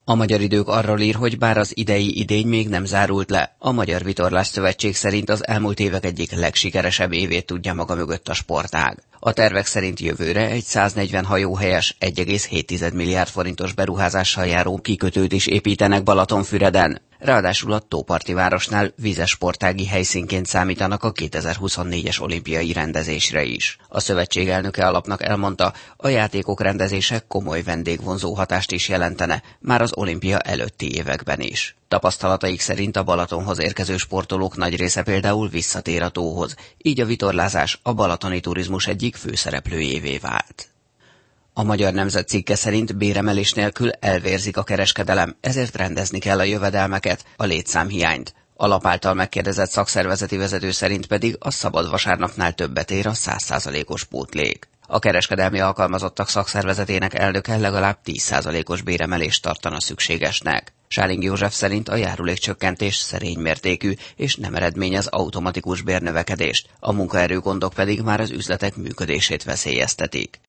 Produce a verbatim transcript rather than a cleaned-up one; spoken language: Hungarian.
A Magyar Idők arról ír, hogy bár az idei idény még nem zárult le, a Magyar Vitorlás Szövetség szerint az elmúlt évek egyik legsikeresebb évét tudja maga mögött a sportág. A tervek szerint jövőre egy száznegyven hajóhelyes, egy egész hét milliárd forintos beruházással járó kikötőt is építenek Balatonfüreden. Ráadásul a tóparti városnál vízes sportági helyszínként számítanak a kétezer-huszonnégyes olimpiai rendezésre is. A szövetség elnöke alapnak elmondta, a játékok rendezése komoly vendégvonzó hatást is jelentene, már az olimpia előtti években is. Tapasztalataik szerint a Balatonhoz érkező sportolók nagy része például visszatér a tóhoz, így a vitorlázás a balatoni turizmus egyik főszereplőjévé vált. A Magyar Nemzet cikke szerint béremelés nélkül elvérzik a kereskedelem, ezért rendezni kell a jövedelmeket, a létszámhiányt. A lap által megkérdezett szakszervezeti vezető szerint pedig a szabad vasárnapnál többet ér a száz százalékos pótlék. A kereskedelmi alkalmazottak szakszervezetének elnöke legalább tíz százalékos béremelést tartana szükségesnek. Sáling József szerint a járulékcsökkentés szerény mértékű és nem eredményez automatikus bérnövekedést, a munkaerőgondok pedig már az üzletek működését veszélyeztetik.